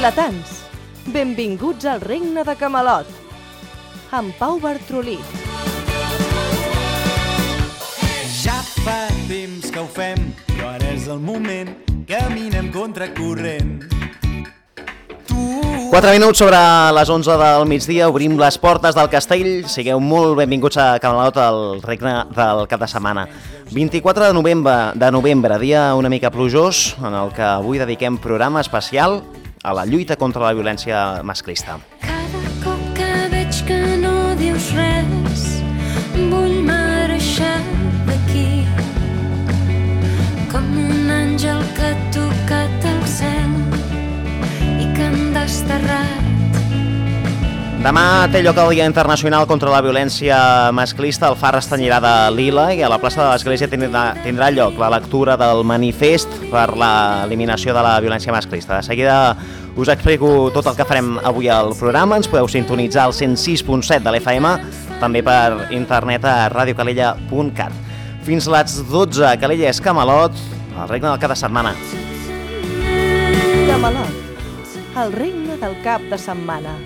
Vilatans, benvinguts al regne de Camelot, amb Pau Bartrolí. Ja fa temps que ho fem, però ara és el moment, caminem contracorrent. 4 minuts sobre les 11 del migdia, obrim les portes del castell. Sigueu molt benvinguts a Camelot, al regne del cap de setmana. 24 de novembre, dia una mica plujós, en el que avui dediquem programa especial a la lluita contra la violència masclista. Cada cop que veig que no dius res, vull marxar d'aquí, com un àngel que ha tocat el cel i que han desterrat. Demà té lloc el Dia Internacional contra la Violència Masclista. El far estanyirà de lila i a la plaça de l'Església tindrà lloc la lectura del manifest per l'eliminació de la violència masclista. De seguida us explico tot el que farem avui al programa. Ens podeu sintonitzar al 106.7 de l'FM, també per internet a radiocalella.cat. Fins les 12, Calella és Camelot, el regne del cap de setmana. Camelot, el regne del cap de setmana.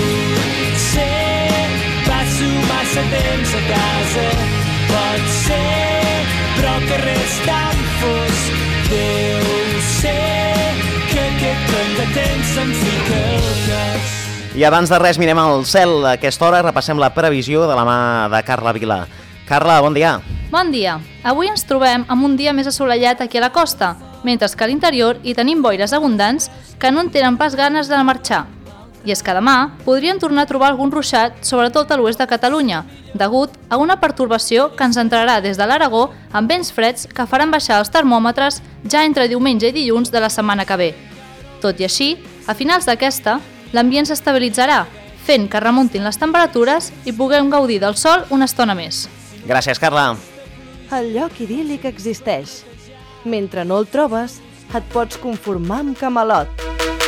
Passo massa temps a casa, pot ser, però que res tan fosc. Deu ser que aquest cony de temps se'm fica al cas. I abans de res mirem al cel. A aquesta hora repassem la previsió de la mà de Carla Vila. Carla, bon dia. Bon dia. Avui ens trobem amb un dia més assolellat aquí a la costa, mentre que a l'interior hi tenim boires abundants que no en tenen pas ganes de marxar. I és que demà podríem tornar a trobar algun ruixat, sobretot a l'oest de Catalunya, degut a una pertorbació que ens entrarà des de l'Aragó amb vents freds que faran baixar els termòmetres ja entre diumenge i dilluns de la setmana que ve. Tot i així, a finals d'aquesta, l'ambient s'estabilitzarà, fent que remuntin les temperatures i puguem gaudir del sol una estona més. Gràcies, Carla. El lloc idíl·lic existeix. Mentre no el trobes, et pots conformar amb Camelot.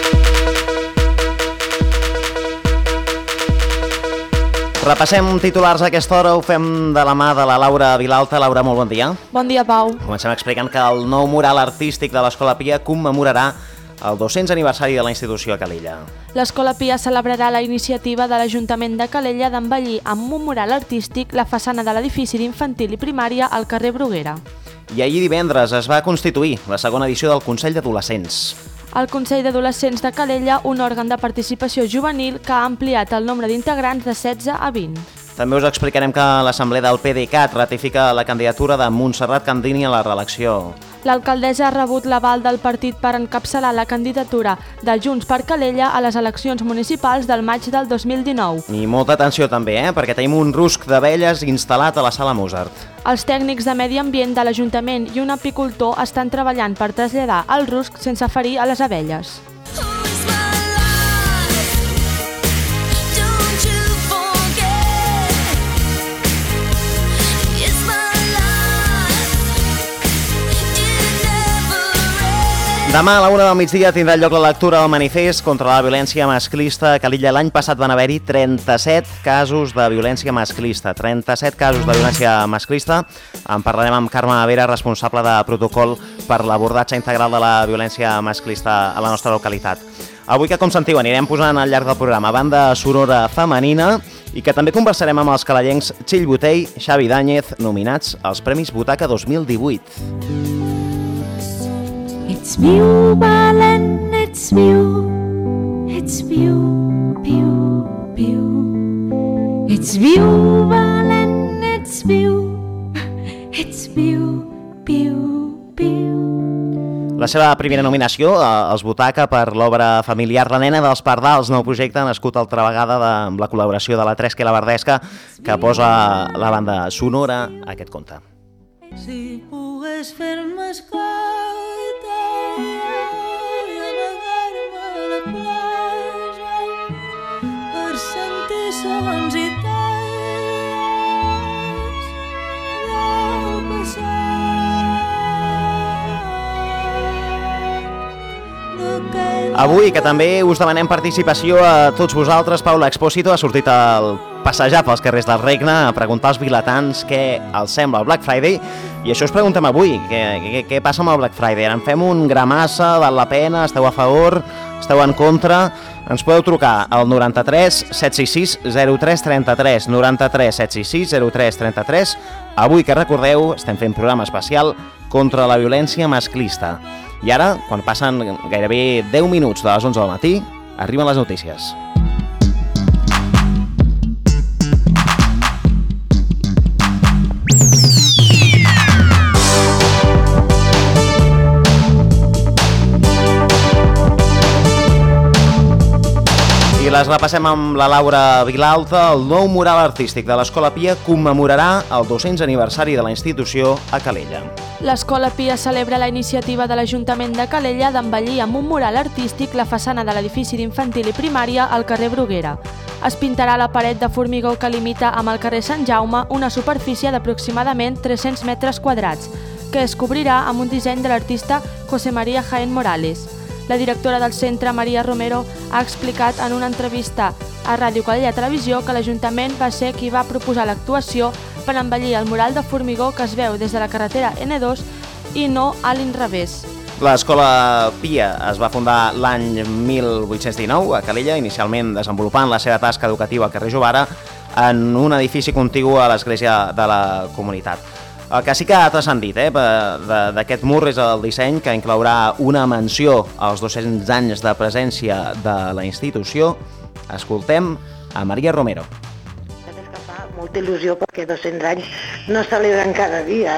Repassem titulars a aquesta hora, ho fem de la mà de la Laura Vilalta. Laura, molt bon dia. Bon dia, Pau. Comencem explicant que el nou mural artístic de l'Escola Pia commemorarà el 200 aniversari de la institució a Calella. L'Escola Pia celebrarà la iniciativa de l'Ajuntament de Calella d'embellir amb un mural artístic la façana de l'edifici d'infantil i primària al carrer Bruguera. I ahir divendres es va constituir la segona edició del Consell d'Adolescents. El Consell d'Adolescents de Calella, un òrgan de participació juvenil que ha ampliat el nombre d'integrants de 16 a 20. També us explicarem que l'Assemblea del PDeCAT ratifica la candidatura de Montserrat Candini a la reelecció. L'alcaldessa ha rebut l'aval del partit per encapçalar la candidatura de Junts per Calella a les eleccions municipals del maig del 2019. I molta atenció també, perquè tenim un rusc d'abelles instal·lat a la Sala Mozart. Els tècnics de medi ambient de l'Ajuntament i un apicultor estan treballant per traslladar el rusc sense ferir a les abelles. Demà a la 1 del migdia tindrà lloc la lectura del manifest contra la violència masclista a Calella. L'any passat van haver-hi 37 casos de violència masclista. 37 casos de violència masclista. En parlarem amb Carme Vera, responsable de protocol per l'abordatge integral de la violència masclista a la nostra localitat. Avui, que com sentiu, anirem posant al llarg del programa banda sonora femenina i que també conversarem amb els calellencs Txell Botell, Xavi Dáñez, nominats als Premis Butaca 2018. Ets viu, valent, ets viu, viu, viu. Ets viu, valent, ets viu, viu, viu. La seva primera nominació, els Butaca, per l'obra familiar La nena dels pardals, nou projecte nascut altra vegada amb la col·laboració de la Tresca i la Verdesca, que posa la banda sonora a aquest conte. Si pogués fer-me escolta i amagar-me a la platja per sentir sons i talls del passat. Avui, que també us demanem participació a tots vosaltres, Paula Expósito ha sortit al passejar pels carrers del Regne a preguntar als vilatans què els sembla el Black Friday, i això us preguntem avui, què passa amb el Black Friday? En fem un gramassa, val la pena, esteu a favor? esteu en contra, ens podeu trucar al 93 766 0333, 93 766 0333. Avui, que recordeu, estem fent programa especial contra la violència masclista. I ara, quan passen gairebé 10 minuts de les 11 del matí, arriben les notícies. I les repassem amb la Laura Vilalta. El nou mural artístic de l'Escola Pia commemorarà el 200 aniversari de la institució a Calella. L'Escola Pia celebra la iniciativa de l'Ajuntament de Calella d'embellir amb un mural artístic la façana de l'edifici d'infantil i primària al carrer Bruguera. Es pintarà la paret de formigó que limita amb el carrer Sant Jaume una superfície d'aproximadament 300 metres quadrats, que es cobrirà amb un disseny de l'artista José María Jaén Morales. La directora del centre, Maria Romero, ha explicat en una entrevista a Ràdio Calella Televisió que l'Ajuntament va ser qui va proposar l'actuació per embellir el mural de formigó que es veu des de la carretera N2 i no a l'inrevés. L'Escola Pia es va fundar l'any 1819 a Calella, inicialment desenvolupant la seva tasca educativa al carrer Jovara en un edifici contigu a l'església de la comunitat. El que sí que ha transcendit d'aquest mur és el disseny, que inclourà una menció als 200 anys de presència de la institució. Escoltem a Maria Romero. És que fa molta il·lusió perquè 200 anys no es celebren cada dia.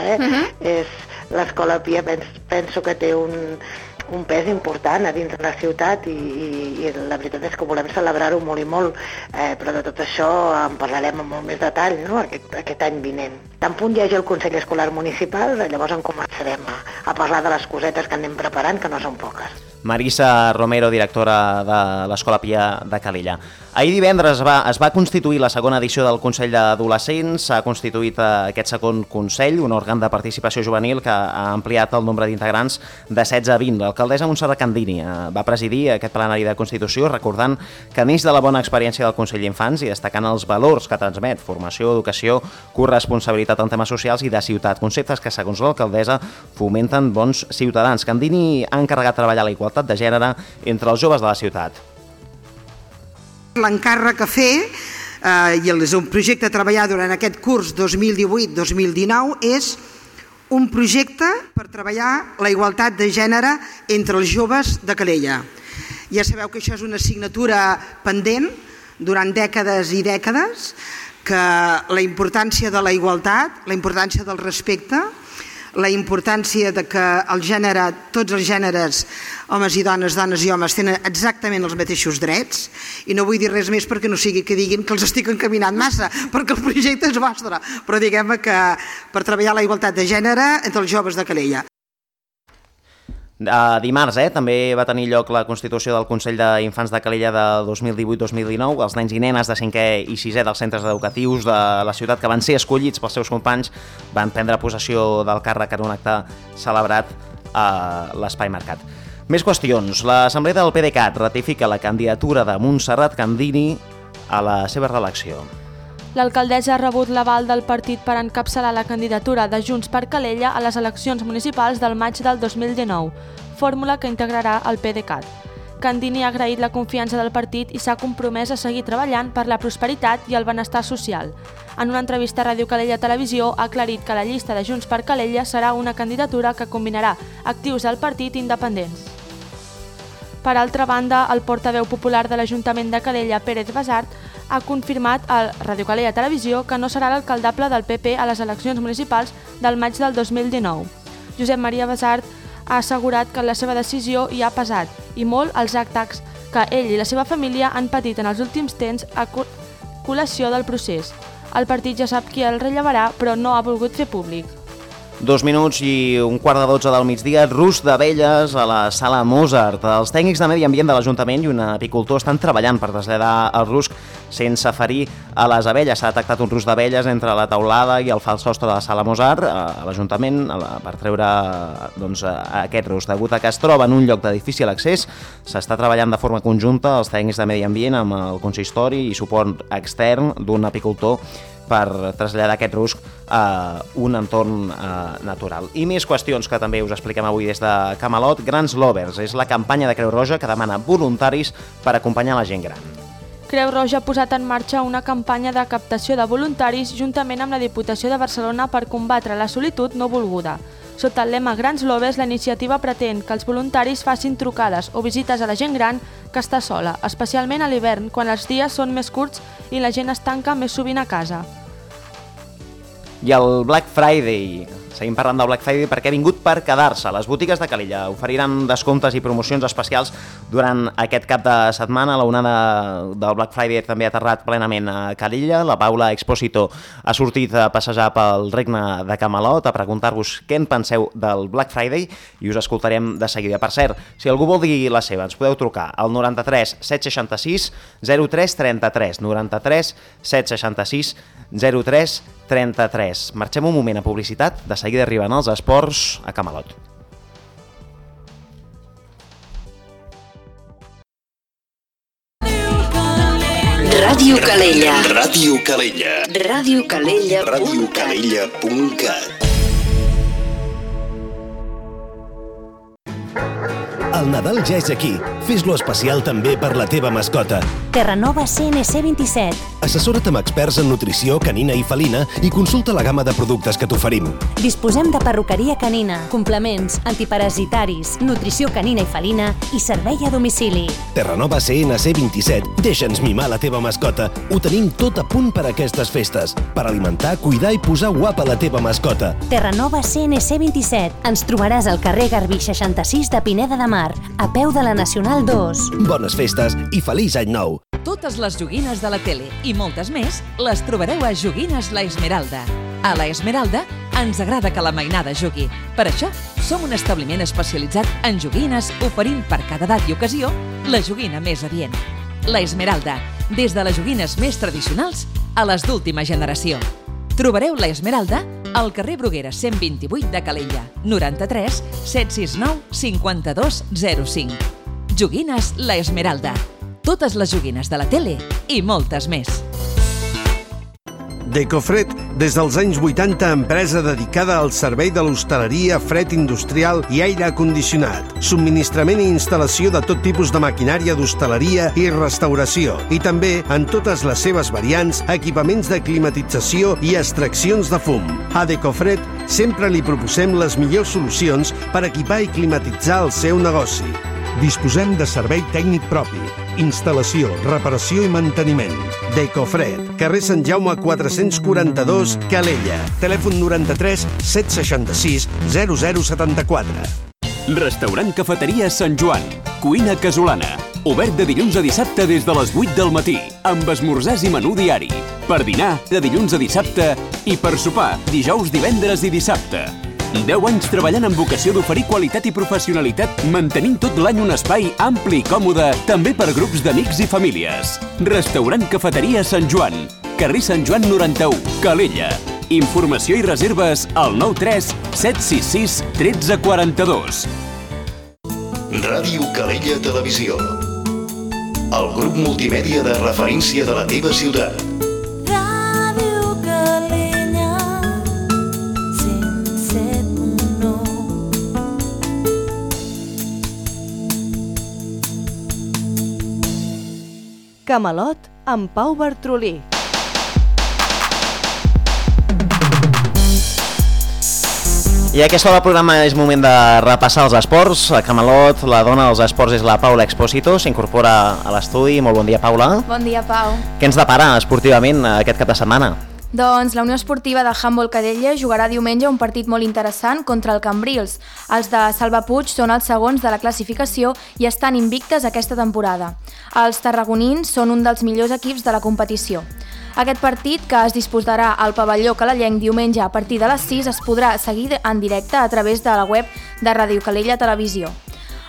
L'Escola Pia penso que té un pes important a dins de la ciutat i la veritat és que volem celebrar-ho molt i molt, però de tot això en parlarem amb molt més detall, no? aquest any vinent. Tan punt hi hagi el Consell Escolar Municipal, llavors en començarem a parlar de les cosetes que anem preparant, que no són poques. Marisa Romero, directora de l'Escola Pia de Calella. Ahir divendres es va constituir la segona edició del Consell d'Adolescents. S'ha constituït aquest segon Consell, un òrgan de participació juvenil que ha ampliat el nombre d'integrants de 16 a 20. L'alcaldessa Montserrat Candini va presidir aquest plenari de Constitució, recordant que neix de la bona experiència del Consell d'Infants i destacant els valors que transmet: formació, educació, corresponsabilitat en temes socials i de ciutat, conceptes que, segons l'alcaldessa, fomenten bons ciutadans. Candini ha encarregat treballar la igualtat de gènere entre els joves de la ciutat. L'encàrrec a fer, i és un projecte a treballar durant aquest curs 2018-2019, és un projecte per treballar la igualtat de gènere entre els joves de Calella. Ja sabeu que això és una assignatura pendent durant dècades i dècades, que la importància de la igualtat, la importància del respecte, la importància de que el gènere, tots els gèneres, homes i dones, dones i homes, tenen exactament els mateixos drets, i no vull dir res més perquè no sigui que diguin que els estic encaminant massa, perquè el projecte és vostre, però diguem que per treballar la igualtat de gènere entre els joves de Calella. Dimarts també va tenir lloc la constitució del Consell d'Infants de Calella de 2018-2019. Els nens i nenes de 5è i 6è dels centres educatius de la ciutat que van ser escollits pels seus companys van prendre possessió del càrrec en un acte celebrat a l'Espai Mercat. Més qüestions. L'Assemblea del PDeCAT ratifica la candidatura de Montserrat Candini a la seva reelecció. L'alcaldessa ha rebut l'aval del partit per encapçalar la candidatura de Junts per Calella a les eleccions municipals del maig del 2019, fórmula que integrarà el PDeCAT. Candini ha agraït la confiança del partit i s'ha compromès a seguir treballant per la prosperitat i el benestar social. En una entrevista a Ràdio Calella Televisió ha aclarit que la llista de Junts per Calella serà una candidatura que combinarà actius del partit i independents. Per altra banda, el portaveu popular de l'Ajuntament de Calella, Pérez Basart, ha confirmat a Ràdio Calella Televisió que no serà l'alcaldable del PP a les eleccions municipals del maig del 2019. Josep Maria Basart ha assegurat que la seva decisió hi ha pesat i molt els atacs que ell i la seva família han patit en els últims temps a col·lació del procés. El partit ja sap qui el rellevarà, però no ha volgut fer públic. 2 minuts i 11:45 del migdia, rus d'abelles a la sala Mozart. Els tècnics de medi ambient de l'Ajuntament i un apicultor estan treballant per traslladar el rusc sense ferir a les abelles. S'ha detectat un rus d'abelles entre la teulada i el fals sostre de la sala Mozart a l'Ajuntament per treure aquest rus. Degut a que es troba en un lloc de difícil accés, s'està treballant de forma conjunta els tècnics de medi ambient amb el consistori i suport extern d'un apicultor per traslladar aquest rusc a un entorn natural. I més qüestions que també us expliquem avui des de Camalot. Grans Lovers és la campanya de Creu Roja que demana voluntaris per acompanyar la gent gran. Creu Roja ha posat en marxa una campanya de captació de voluntaris juntament amb la Diputació de Barcelona per combatre la solitud no volguda. Sota el lema Grans Lovers, la iniciativa pretén que els voluntaris facin trucades o visites a la gent gran que està sola, especialment a l'hivern, quan els dies són més curts i la gent es tanca més sovint a casa. I el Black Friday. Seguim parlant del Black Friday perquè ha vingut per quedar-se. Les botigues de Calella oferiran descomptes i promocions especials durant aquest cap de setmana. La onada del Black Friday també ha aterrat plenament a Calella. La Paula Expósito ha sortit a passejar pel regne de Camalot a preguntar-vos què en penseu del Black Friday i us escoltarem de seguida. Per cert, si algú vol dir la seva, ens podeu trucar al 93 766 03 33, 93 766 03 33. Marxem un moment a publicitat, de seguida arriben els esports a Camalot. Ràdio Calella. Ràdio Calella. Ràdio Calella. radiocalella.cat. El Nadal ja és aquí. Fes-lo especial també per la teva mascota. Terranova CNC 27. Assessora't amb experts en nutrició canina i felina i consulta la gamma de productes que t'oferim. Disposem de perruqueria canina, complements, antiparasitaris, nutrició canina i felina i servei a domicili. Terranova CNC 27. Deixa'ns mimar la teva mascota. Ho tenim tot a punt per a aquestes festes. Per alimentar, cuidar i posar guapa la teva mascota. Terranova CNC 27. Ens trobaràs al carrer Garbí 66 de Pineda de Mar, a peu de la Nacional 2. Bones festes i feliç any nou. Totes les joguines de la tele i moltes més les trobareu a Joguines La Esmeralda. A La Esmeralda ens agrada que la mainada jugui. Per això, som un establiment especialitzat en joguines oferint per cada edat i ocasió la joguina més adient. La Esmeralda, des de les joguines més tradicionals a les d'última generació. Trobareu La Esmeralda al carrer Bruguera 128 de Calella, 93 769 52 05. Joguines La Esmeralda. Totes les joguines de la tele i moltes més. Decofred, des dels anys 80, empresa dedicada al servei de l'hostaleria, fred industrial i aire condicionat. Subministrament i instal·lació de tot tipus de maquinària d'hostaleria i restauració. I també, en totes les seves variants, equipaments de climatització i extraccions de fum. A Decofred sempre li proposem les millors solucions per equipar i climatitzar el seu negoci. Disposem de servei tècnic propi, instal·lació, reparació i manteniment. Decofred, carrer Sant Jaume 442, Calella. Telèfon 93 766 0074. Restaurant Cafeteria Sant Joan. Cuina casolana. Obert de dilluns a dissabte des de les 8 del matí, amb esmorzars i menú diari. Per dinar, de dilluns a dissabte, i per sopar, dijous, divendres i dissabte. 10 anys treballant amb vocació d'oferir qualitat i professionalitat, mantenint tot l'any un espai ampli i còmode, també per grups d'amics i famílies. Restaurant Cafeteria Sant Joan, carrer Sant Joan 91, Calella. Informació i reserves al 93 766 1342. Ràdio Calella Televisió. El grup multimèdia de referència de la teva ciutat. Camalot amb Pau Bartrolí. I a aquesta hora del programa és moment de repassar els esports. A Camalot, la dona dels esports és la Paula Expósito, s'incorpora a l'estudi. Molt bon dia, Paula. Bon dia, Pau. Què ens depara esportivament aquest cap de setmana? Doncs la Unió Esportiva de Handbol Cadella jugarà diumenge un partit molt interessant contra el Cambrils. Els de Salva Puig són els segons de la classificació i estan invictes aquesta temporada. Els tarragonins són un dels millors equips de la competició. Aquest partit, que es disputarà al pavelló calellenc diumenge a partir de les 6, es podrà seguir en directe a través de la web de Ràdio Calella Televisió.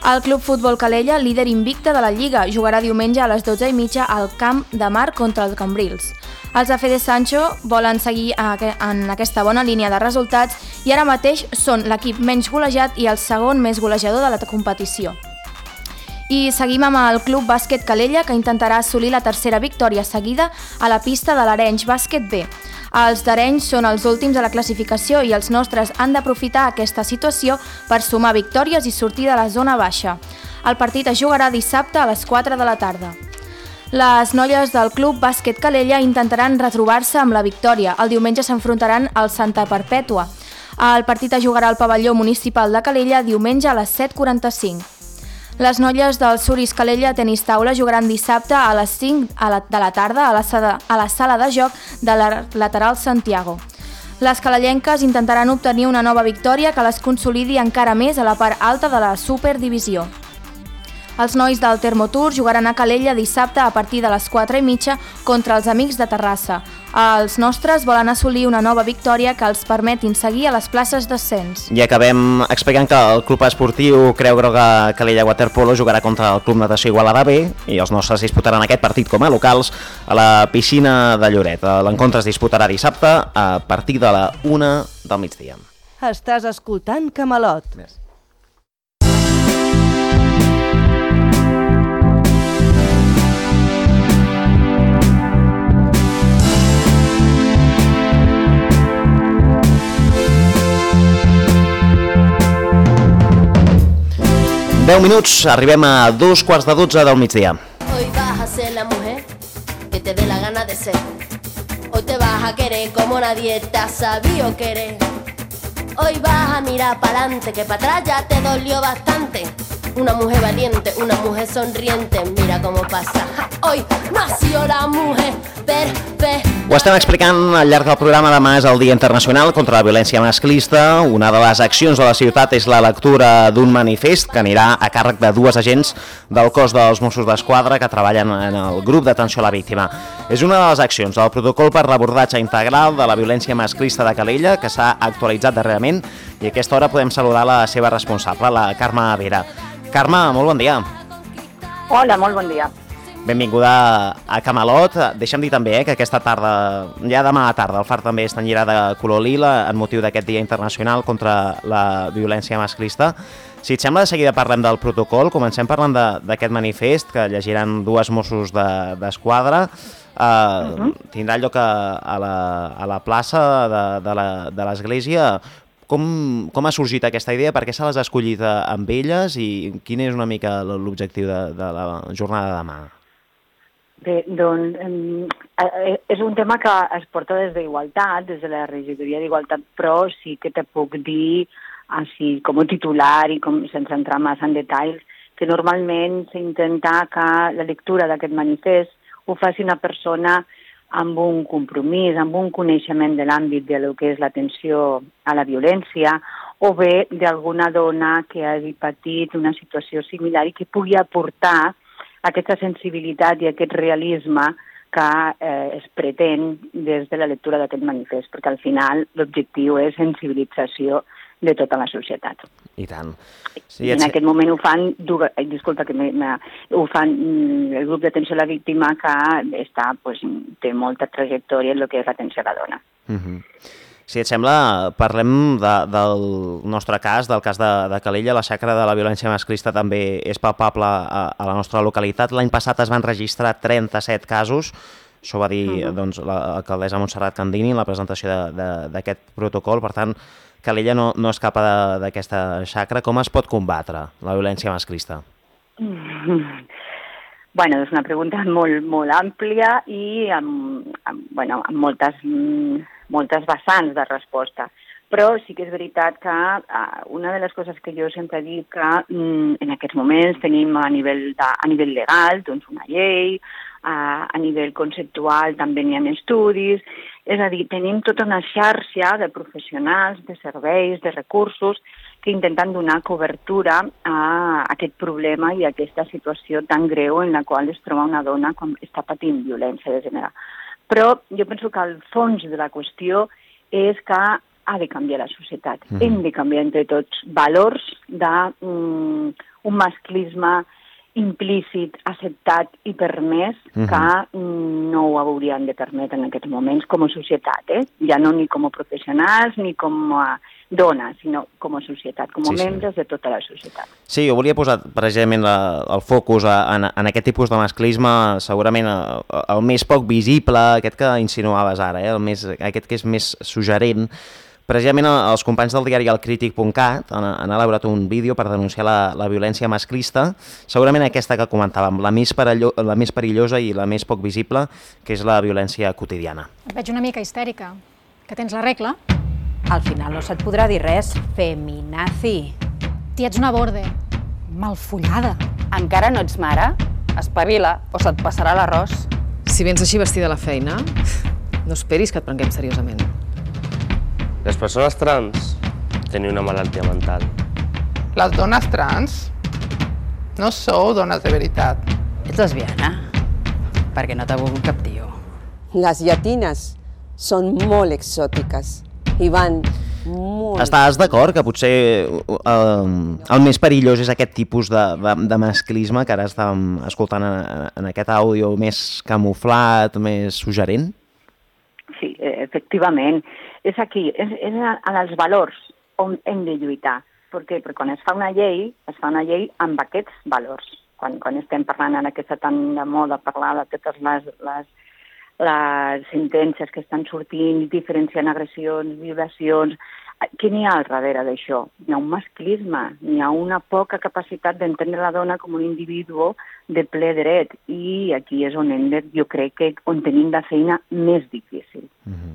El Club Futbol Calella, líder invicte de la Lliga, jugarà diumenge a les 12:30 al Camp de Mar contra els Cambrils. Els de Fede Sancho volen seguir en aquesta bona línia de resultats i ara mateix són l'equip menys golejat i el segon més golejador de la competició. I seguim amb el Club Bàsquet Calella, que intentarà assolir la tercera victòria seguida a la pista de l'Arenys Bàsquet B. Els d'Arenys són els últims a la classificació i els nostres han d'aprofitar aquesta situació per sumar victòries i sortir de la zona baixa. El partit es jugarà dissabte a les 4 de la tarda. Les noies del Club Bàsquet Calella intentaran retrobar-se amb la victòria. El diumenge s'enfrontaran al Santa Perpètua. El partit es jugarà al pavelló municipal de Calella diumenge a les 7:45. Les noies del Suris Calella Tenis Taula jugaran dissabte a les 5 de la tarda a la sala de joc de la Lateral Santiago. Les calellenques intentaran obtenir una nova victòria que les consolidi encara més a la part alta de la Superdivisió. Els nois del Termotour jugaran a Calella dissabte a partir de les 4:30 contra els Amics de Terrassa. Els nostres volen assolir una nova victòria que els permetin seguir a les places d'ascens. I acabem explicant que el Club Esportiu Creu Groga Calella Waterpolo jugarà contra el Club Natació Igualada B i els nostres disputaran aquest partit com a locals a la piscina de Lloret. L'encontre es disputarà dissabte a partir de la 1 del migdia. Estàs escoltant Camalot. Merci. Deu minuts, arribem a 2:15 del migdia. Hoy vas a ser la mujer que te dé la gana de ser. Hoy te vas a querer como nadie te ha sabido querer. Hoy vas a mirar para adelante, que para atrás ya te dolió bastante. Una mujer valiente, una mujer sonriente, mira cómo pasa. Hoy nació la mujer perfecta. Ho estem explicant al llarg del programa. Demà és el Dia Internacional contra la Violència Masclista. Una de les accions de la ciutat és la lectura d'un manifest que anirà a càrrec de 2 agents del cos dels Mossos d'Esquadra que treballen en el grup d'atenció a la víctima. És una de les accions del protocol per l'abordatge integral de la violència masclista de Calella que s'ha actualitzat darrerament i a aquesta hora podem saludar la seva responsable, la Carme Vera. Carme, molt bon dia. Hola, molt bon dia. Benvinguda a Camalot. Deixa'm dir també que aquesta tarda, ja demà a la tarda, el far també es tenyirà de color lila en motiu d'aquest Dia Internacional contra la violència masclista. Si et sembla, de seguida parlem del protocol. Comencem parlant d'aquest manifest que llegiran 2 Mossos d'Esquadra. Tindrà lloc a la plaça de l'Església. Com ha sorgit aquesta idea? Per què se les ha escollit amb elles i quin és una mica l'objectiu de la jornada de demà? Bé, doncs, és un tema que es porta des d'Igualtat, des de la regidoria d'Igualtat, però sí que te puc dir, així com a titular i sense entrar massa en detalls, que normalment s'intenta que la lectura d'aquest manifest ho faci una persona amb un compromís, amb un coneixement de l'àmbit del que és l'atenció a la violència, o bé d'alguna dona que hagi patit una situació similar i que pugui aportar aquesta sensibilitat i aquest realisme que es pretén des de la lectura d'aquest manifest, perquè al final l'objectiu és sensibilització de tota la societat. I tant. Sí, en aquest moment ho fan, disculpa, ho fan el grup d'atenció a la víctima que té molta trajectòria en el que és l'atenció a la dona. Si et sembla, parlem del nostre cas, del cas de Calella. La xacra de la violència masclista també és palpable a la nostra localitat. L'any passat es van registrar 37 casos. Això va dir l'alcaldessa Montserrat Candini en la presentació d'aquest protocol. Per tant, Calella no escapa d'aquesta xacra. Com es pot combatre la violència masclista? Bueno, és una pregunta molt àmplia i amb moltes vessants de resposta. Però sí que és veritat que una de les coses que jo sempre dic que en aquests moments tenim a nivell legal doncs una llei, a nivell conceptual també n'hi ha estudis, és a dir, tenim tota una xarxa de professionals, de serveis, de recursos que intenten donar cobertura a aquest problema i a aquesta situació tan greu en la qual es troba una dona quan està patint violència de gènere. Però jo penso que el fons de la qüestió és que ha de canviar la societat. Hem de canviar entre tots valors un masclisme implícit, acceptat i permès que no ho hauríem de permetre en aquests moments com a societat, ja no ni com a professionals ni com a dones, sinó com a societat, com a membres de tota la societat. Sí, jo volia posar precisament el focus en aquest tipus de masclisme, segurament el més poc visible, aquest que insinuaves ara, aquest que és més suggerent. Precisament els companys del diari elcrític.cat han elaborat un vídeo per denunciar la violència masclista, segurament aquesta que comentàvem, la més perillosa i la més poc visible, que és la violència quotidiana. Et veig una mica histèrica. Que tens la regla? Al final no se't podrà dir res, feminazi. Tia, ets una borde. Malfollada. Encara no ets mare? Espavila o se't passarà l'arròs. Si vens així vestida a la feina, no esperis que et prenguem seriosament. Les persones trans tenen una malaltia mental. Les dones trans no sou dones de veritat. Ets lesbiana? Perquè no t'ha volgut cap tio. Les llatines són molt exòtiques i van molt... Estàs d'acord que potser el més perillós és aquest tipus de masclisme que ara estàvem escoltant en aquest àudio més camuflat, més suggerent? Sí, efectivament. És aquí, és en els valors on hem de lluitar. Per què? Perquè quan es fa una llei amb aquests valors. Quan estem parlant en aquesta tan de moda, parlar de totes les sentències que estan sortint, diferenciant agressions, violacions, què n'hi ha al darrere d'això? Hi ha un masclisme, hi ha una poca capacitat d'entendre la dona com un individu de ple dret, i aquí és on jo crec que on tenim la feina més difícil.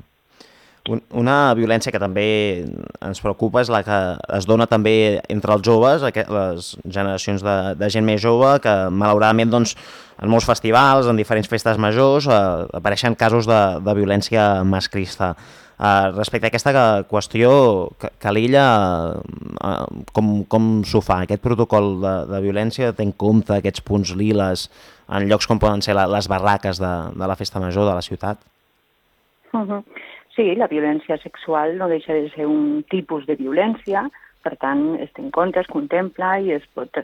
Una violència que també ens preocupa és la que es dona també entre els joves, les generacions de gent més jove, que malauradament doncs, en molts festivals, en diferents festes majors, apareixen casos de violència masclista. Respecte a aquesta qüestió, Calilla, com s'ho fa? Aquest protocol de violència té en compte aquests punts liles en llocs com poden ser les barraques de la festa major de la ciutat? Sí, la violència sexual no deixa de ser un tipus de violència, per tant, es té en compte, es contempla i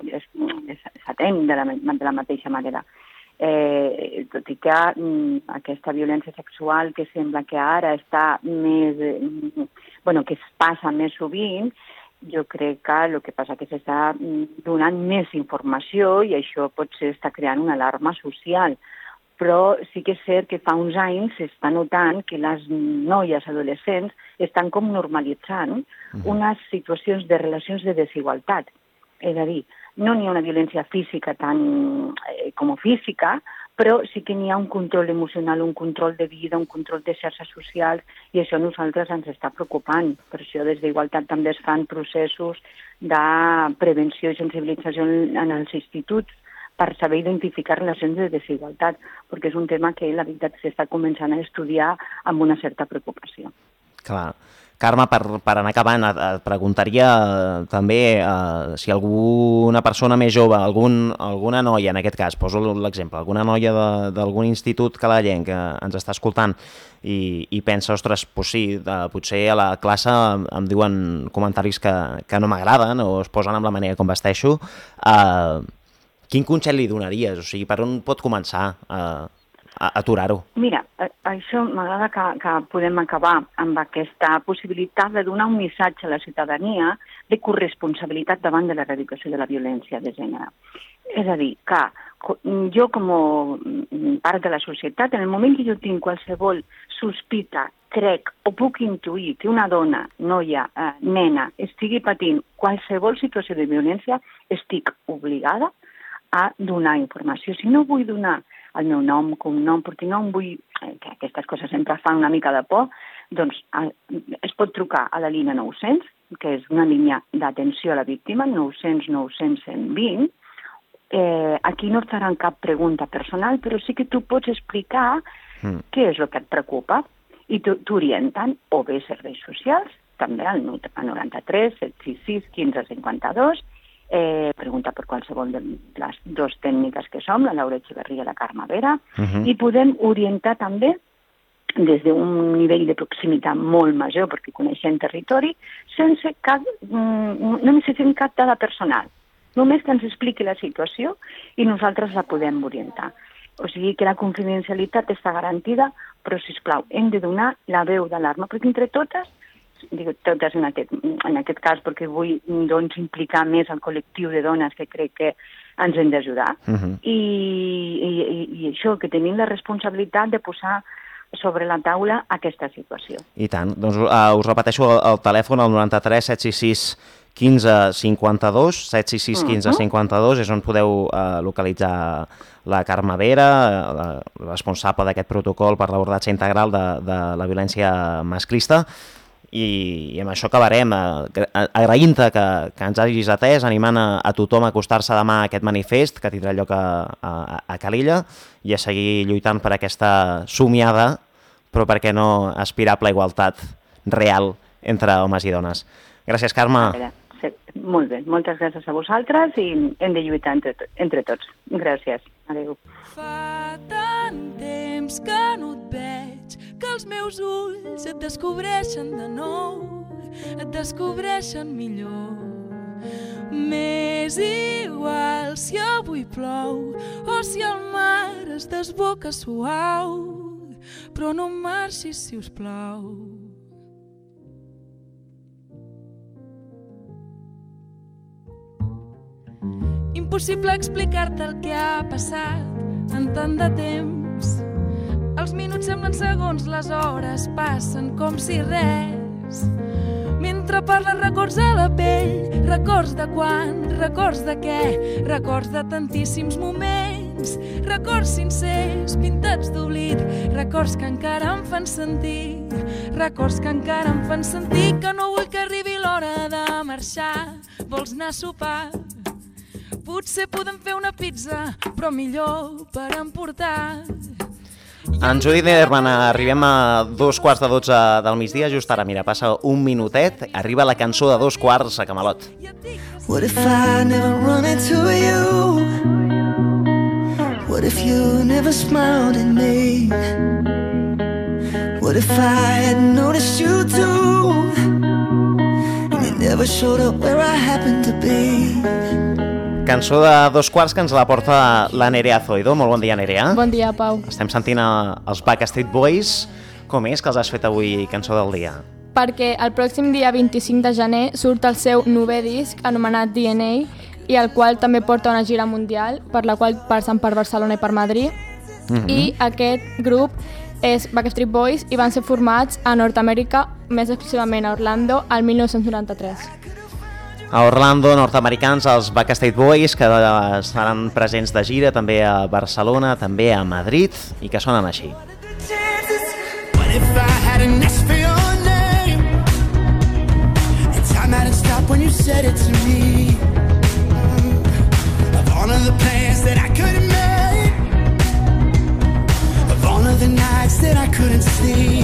s'atén de la mateixa manera. Tot i que aquesta violència sexual que sembla que ara està més... que es passa més sovint, jo crec que el que passa que s'està donant més informació i això potser està creant una alarma social. Però sí que és cert que fa uns anys s'està notant que les noies adolescents estan com normalitzant unes situacions de relacions de desigualtat. És a dir, no n'hi ha una violència física tant com física, però sí que n'hi ha un control emocional, un control de vida, un control de xarxes socials, i això a nosaltres ens està preocupant. Per això des d'Igualtat també es fan processos de prevenció i sensibilització en els instituts per saber identificar relacions de desigualtat, perquè és un tema que la veritat s'està començant a estudiar amb una certa preocupació. Clar. Carme, per anar acabant, et preguntaria també si alguna persona més jove, alguna noia, en aquest cas, poso l'exemple, alguna noia d'algun institut calalenc que ens està escoltant i pensa, ostres, potser a la classe em diuen comentaris que no m'agraden o es posen amb la manera com vesteixo, quin consell li donaries? O sigui, per on pot començar a aturar-ho? Mira, això m'agrada que podem acabar amb aquesta possibilitat de donar un missatge a la ciutadania de corresponsabilitat davant de l'erradicació de la violència de gènere. És a dir, que jo com a part de la societat, en el moment que jo tinc qualsevol sospita, crec o puc intuir que una dona, noia, nena, estigui patint qualsevol situació de violència, estic obligada a donar informació. Si no vull donar el meu nom, cognom, perquè no em vull, que aquestes coses sempre fan una mica de por, doncs es pot trucar a la línia 900, que és una línia d'atenció a la víctima, 900 900 120. Aquí no et faran cap pregunta personal, però sí que tu pots explicar què és el que et preocupa i t'orienten o bé serveis socials, també al 93 766 15 52, pregunta per qualsevol de les dues tècniques que som, la Laura Echeverria i la Carme Vera, i podem orientar també des d'un nivell de proximitat molt major, perquè coneixem territori, sense no necessitem cap dada personal. Només que ens expliqui la situació i nosaltres la podem orientar. O sigui que la confidencialitat està garantida, però, sisplau, hem de donar la veu d'alarma, perquè entre totes, dic totes en aquest cas, perquè vull implicar més el col·lectiu de dones que crec que ens hem d'ajudar, i això, que tenim la responsabilitat de posar sobre la taula aquesta situació. I tant. Doncs us repeteixo el telèfon, el 93 766 15 52, 766 15 52, és on podeu localitzar la Carme Vera, la responsable d'aquest protocol per l'abordatge integral de la violència masclista, i amb això acabarem, agraint-te que ens hagis atès, animant a tothom a acostar-se demà a aquest manifest que tindrà lloc a Calella i a seguir lluitant per aquesta somiada, però per què no aspirable igualtat real entre homes i dones. Gràcies, Carme. Molt bé, moltes gràcies a vosaltres i hem de lluitar entre tots. Gràcies, adeu. Fa tant temps que no et veig, que els meus ulls et descobreixen de nou, et descobreixen millor. M'és igual si avui plou o si el mar es desboca suau, però no marxis, si us plau. Impossible explicar-te el que ha passat en tant de temps. Els minuts semblen segons, les hores passen com si res. Mentre parles records a la pell, records de quan, records de què, records de tantíssims moments, records sincers, pintats d'oblit, records que encara em fan sentir, records que encara em fan sentir que no vull que arribi l'hora de marxar. Vols anar a sopar? Potser podem fer una pizza, però millor per emportar. En Judit Nederman, arribem a 2:45 del migdia, just ara, mira, passa un minutet, arriba la cançó de 2:15 a Camelot. What if I never run into you? What if you never smiled at me? What if I hadn't noticed you too? And you never showed up where I happened to be? Cançó de 2:15 que ens la porta la Nerea Zoido. Molt bon dia, Nerea. Bon dia, Pau. Estem sentint els Backstreet Boys. Com és que els has fet avui cançó del dia? Perquè el pròxim dia 25 de gener surt el seu 9è disc anomenat DNA i el qual també porta una gira mundial per la qual passen per Barcelona i per Madrid. I aquest grup és Backstreet Boys i van ser formats a Nord-Amèrica, més exclusivament a Orlando, el 1993. A Orlando, nord-americans, els Backstreet Boys, que estaran presents de gira també a Barcelona, també a Madrid, i que sonen així. What if I had an S for your name? And time hadn't stopped when you said it to me. Of all of the plans that I could have made, of all of the nights that I couldn't sleep.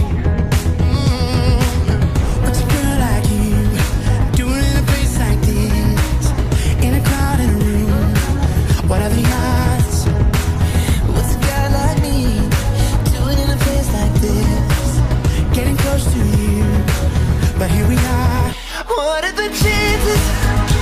What's a girl like you doing in a place like this? In a crowded room, what are the odds? What's a guy like me doing in a place like this? Getting close to you, but here we are. What are the chances?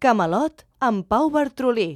Camelot amb Pau Bartrolí.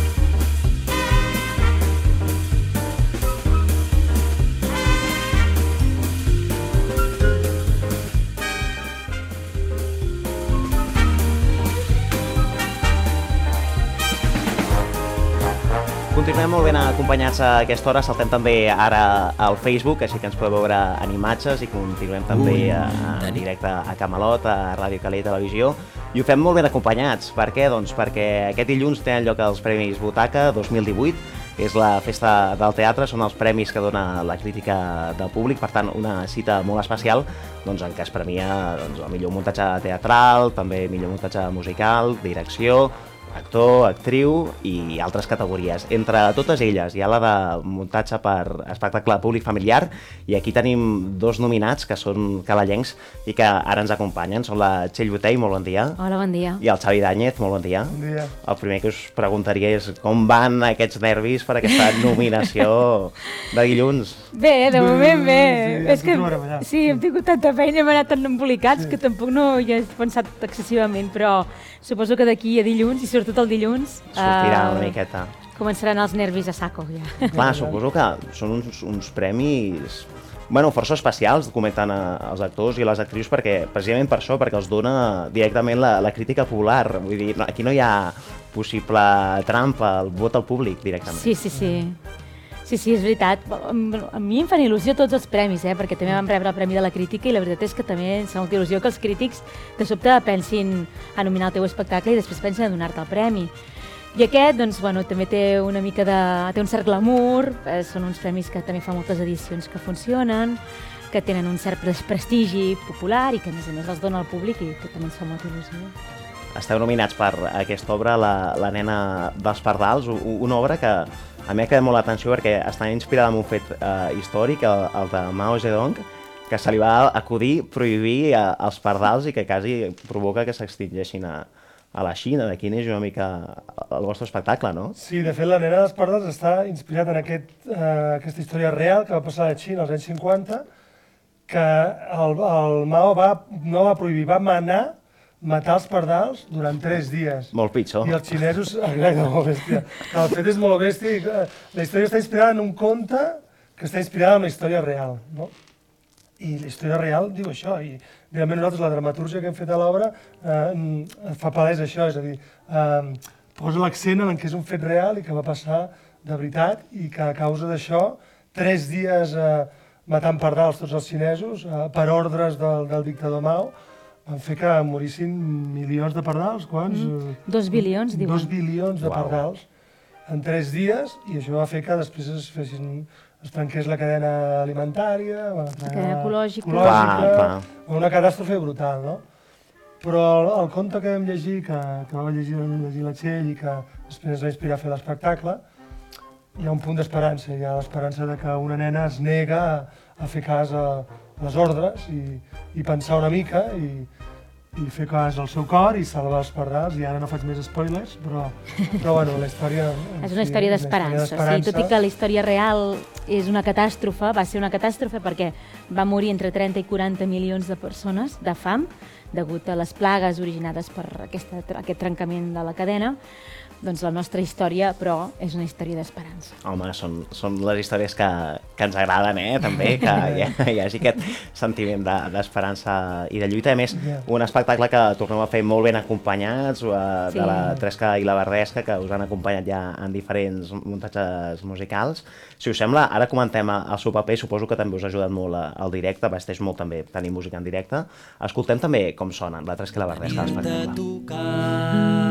Continuem molt ben acompanyats a aquesta hora, saltem també ara al Facebook, així que ens podeu veure en imatges i continuem també en directe a Camelot, a Ràdio Calella Televisió, i ho fem molt ben acompanyats. Per què? Doncs perquè aquest dilluns tenen lloc els Premis Butaca 2018, és la festa del teatre, són els premis que dona la crítica del públic, per tant una cita molt especial en què es premia el millor muntatge teatral, també millor muntatge musical, direcció, actor, actriu i altres categories. Entre totes elles hi ha la de muntatge per espectacle públic familiar i aquí tenim dos nominats que són calellencs i que ara ens acompanyen. Són la Txell Botey, molt bon dia. Hola, bon dia. I el Xavi Dàñez, molt bon dia. Bon dia. El primer que us preguntaria és com van aquests nervis per aquesta nominació de dilluns? Bé, de moment bé. És que sí, hem tingut tanta feina, hem anat tan embolicats que tampoc no hi he pensat excessivament, però suposo que d'aquí a dilluns, i sobretot el dilluns, sortirà una miqueta. Començaran els nervis a saco, ja. Clar, suposo que són uns premis força especials, comenten els actors i les actrius, perquè precisament per això, perquè els dona directament la crítica popular. Vull dir, aquí no hi ha possible trampa, el vot al públic directament. Sí, és veritat. A mi em fan il·lusió tots els premis, perquè també vam rebre el Premi de la Crítica i la veritat és que també ens fa molta il·lusió que els crítics de sobte pensin a nominar el teu espectacle i després pensen a donar-te el premi. I aquest, també té una mica té un cert glamour, són uns premis que també fa moltes edicions que funcionen, que tenen un cert prestigi popular i que a més els dona al públic i que també ens fa molta il·lusió. Esteu nominats per aquesta obra, La nena dels pardals, una obra que a mi ha quedat molt l'atenció perquè està inspirada en un fet històric, el de Mao Zedong, que se li va acudir prohibir els pardals i que quasi provoca que s'extingeixin a la Xina. D'aquí neix una mica el vostre espectacle, no? Sí, de fet, La nena dels pardals està inspirat en aquesta història real que va passar a la Xina als anys 50, que el Mao no va prohibir, va manar matar els pardals durant 3 dies. Molt pitjor. I els xinesos... Exacte, molt bèstia. El fet és molt bèstia. La història està inspirada en un conte que està inspirada en la història real, no? I la història real diu això, i realment nosaltres, la dramatúrgia que hem fet a l'obra, fa palès això, és a dir, posa l'accent en què és un fet real i que va passar de veritat i que a causa d'això, 3 dies matant pardals tots els xinesos, per ordres del dictador Mao, van fer que morissin milions de pardals, quants? 2 bilions, diuen. 2 bilions de pardals en 3 dies, i això va fer que després es trenqués la cadena alimentària, la cadena ecològica, una catàstrofe brutal, no? Però el conte que vam llegir, que va llegir la Txell i que després ens va inspirar a fer l'espectacle, hi ha un punt d'esperança, hi ha l'esperança de que una nena es nega a fer cas a les ordres i pensar una mica i fer cas al seu cor i salvar els pardals. I ara no faig més spoilers, però bueno, la història... És una història d'esperança, sí, tot i que la història real és una catàstrofe, va ser una catàstrofe perquè va morir entre 30 i 40 milions de persones de fam degut a les plagues originades per aquest trencament de la cadena. Doncs la nostra història, però, és una història d'esperança. Home, són les històries que ens agraden, també, que hi hagi aquest sentiment d'esperança i de lluita. A més, un espectacle que torneu a fer molt ben acompanyats, de la Tresca i la Verdesca, que us han acompanyat ja en diferents muntatges musicals. Si us sembla, ara comentem el seu paper, suposo que també us ha ajudat molt al directe, vesteix molt també tenir música en directe. Escoltem també com sonen la Tresca i la Verdesca, l'espectacle.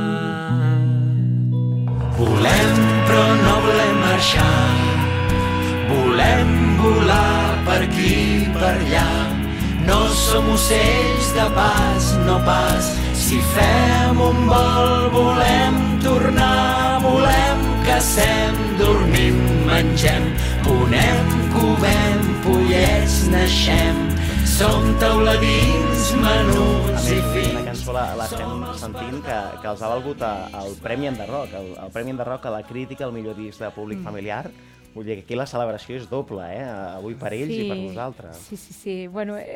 Volem però no volem marxar, volem volar per aquí, per allà. No som ocells de pas, no pas. Si fem un vol volem tornar, volem cacem, dormim, mengem, ponem, covem, pollets, naixem. Som teuladins, menuts i fins. La cançó l'estem sentint que els ha valgut el Premi Enderroc, el Premi Enderroc a la crítica al millor disc de públic familiar. Vull dir que aquí la celebració és doble, avui per ells i per nosaltres. Sí. Bueno,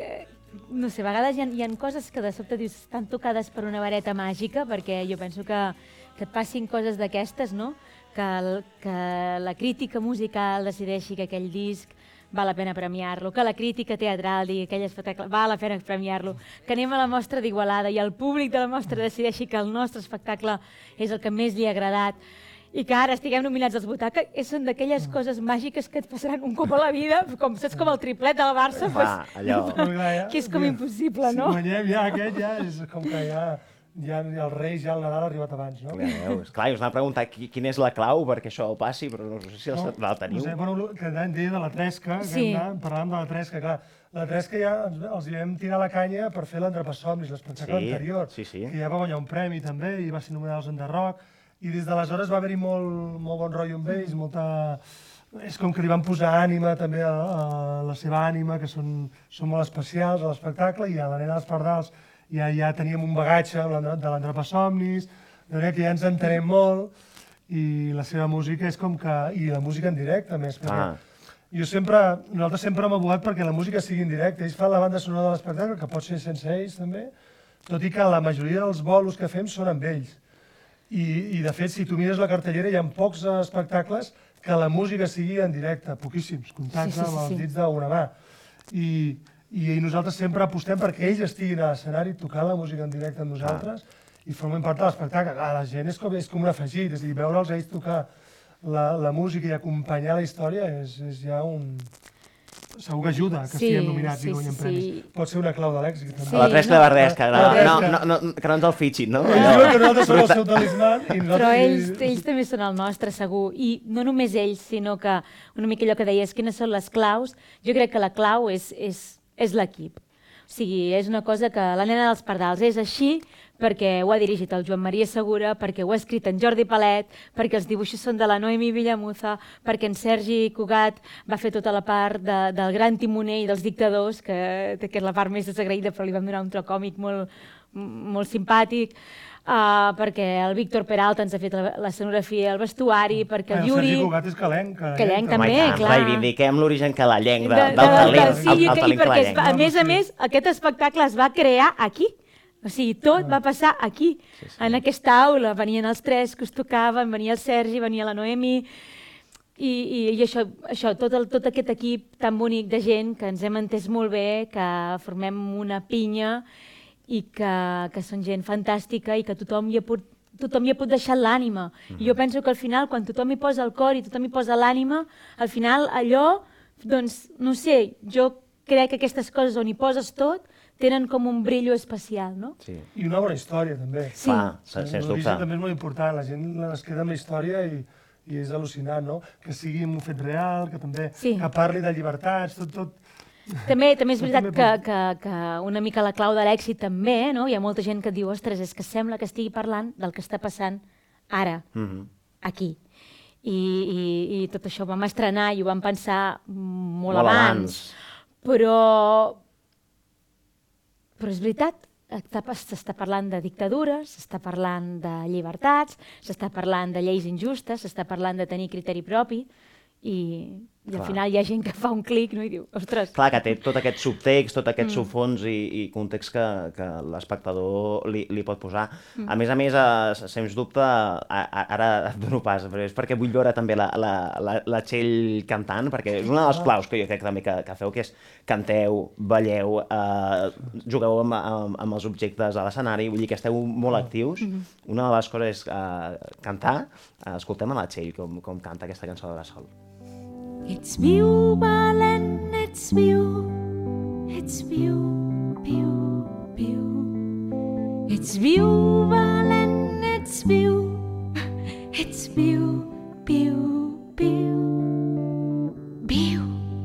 no sé, a vegades hi ha coses que de sobte dius estan tocades per una vareta màgica, perquè jo penso que et passin coses d'aquestes, no? Que la crítica musical decideixi que aquell disc val la pena premiar-lo, que la crítica teatral digui que aquell espectacle val la pena premiar-lo, que anem a la mostra d'Igualada i el públic de la mostra decideixi que el nostre espectacle és el que més li ha agradat i que ara estiguem nominats als Butaca, són d'aquelles coses màgiques que et passaran un cop a la vida, com saps com el triplet del Barça, que és com impossible, no? Si guanyem ja aquest, ja és com que ja els Reis, ja el Nadal ha arribat abans, no? Clar, us anava a preguntar quina és la clau perquè això passi, però no sé si la teniu. No sé, bueno, que deia de la Tresca, que parlàvem de la Tresca, clar. La Tresca ja els hi vam tirar la canya per fer l'Entrepasomnis, l'espectacle anterior, que ja va guanyar un premi també i va ser nomenat als Enderroc, i des d'aleshores va haver-hi molt bon rotllo amb ells, és com que li van posar ànima també a la seva ànima, que són molt especials a l'espectacle, i a la Nena dels Pardals ja teníem un bagatge de l'Entrepasomnis, de manera que ja ens entenem molt, i la seva música és com que... i la música en directe, a més, perquè nosaltres sempre hem abogat perquè la música sigui en directe. Ells fan la banda sonora de l'espectacle, que pot ser sense ells també, tot i que la majoria dels bolos que fem són amb ells. I de fet, si tu mires la cartellera, hi ha pocs espectacles que la música sigui en directe, poquíssims, comptats amb els dits d'una mà. I nosaltres sempre apostem perquè ells estiguin a l'escenari tocant la música en directe amb nosaltres i formen part de l'espectacle. La gent és com un afegit, és a dir, veure'ls ells tocar la música i acompanyar la història és ja un... Segur que ajuda que estiguem nominats i guanyem premis. Pot ser una clau de l'èxit. La Tresca de Verdès, que no ens el fitxin, no? Ells que nosaltres som el seu talisman. Però ells també són el nostre, segur. I no només ells, sinó que una mica allò que deies, quines són les claus, jo crec que la clau és l'equip. O sigui, és una cosa que la Nena dels Pardals és així perquè ho ha dirigit el Joan Maria Segura, perquè ho ha escrit en Jordi Palet, perquè els dibuixos són de la Noemi Villamuza, perquè en Sergi Cugat va fer tota la part del gran timoner i dels dictadors, que és la part més desagraïda, però li vam donar un tro còmic molt simpàtic, perquè el Víctor Peralta ens ha fet l'escenografia, el vestuari, perquè el Yuri... El Sergi Cugat és calenc. Calenc també, clar. Reivindiquem l'origen calallenc del talent. I perquè, a més, aquest espectacle es va crear aquí. O sigui, tot va passar aquí, en aquesta aula. Venien els tres que us tocaven, venia el Sergi, venia la Noemi, i això, tot aquest equip tan bonic de gent que ens hem entès molt bé, que formem una pinya i que són gent fantàstica i que tothom hi ha pot deixar l'ànima. I jo penso que al final, quan tothom hi posa el cor i tothom hi posa l'ànima, al final allò, doncs, no sé, jo crec que aquestes coses on hi poses tot tenen com un brillo especial, no? I una bona història, també. Sí. Sens dubte. L'origen també és molt important, la gent es queda amb la història i és al·lucinant, no? Que sigui un fet real, que també que parli de llibertats, tot... També és veritat que una mica la clau de l'èxit també, no? Hi ha molta gent que et diu, ostres, és que sembla que estigui parlant del que està passant ara, aquí. I tot això ho vam estrenar i ho vam pensar molt abans. Però és veritat, s'està parlant de dictadures, s'està parlant de llibertats, s'està parlant de lleis injustes, s'està parlant de tenir criteri propi i al final hi ha gent que fa un clic i diu, ostres... Clar, que té tot aquest subtext, tot aquest subfons i context que l'espectador li pot posar. A més, sens dubte, ara et dono pas, però és perquè vull veure també la Txell cantant, perquè és una de les claus que jo crec també que feu, que és canteu, balleu, jugueu amb els objectes a l'escenari, vull dir que esteu molt actius. Una de les coses és cantar. Escoltem a la Txell com canta aquesta cançó de Bressol. Ets viu, valent, ets viu, viu, viu. Ets viu, valent, ets viu, viu, viu, viu.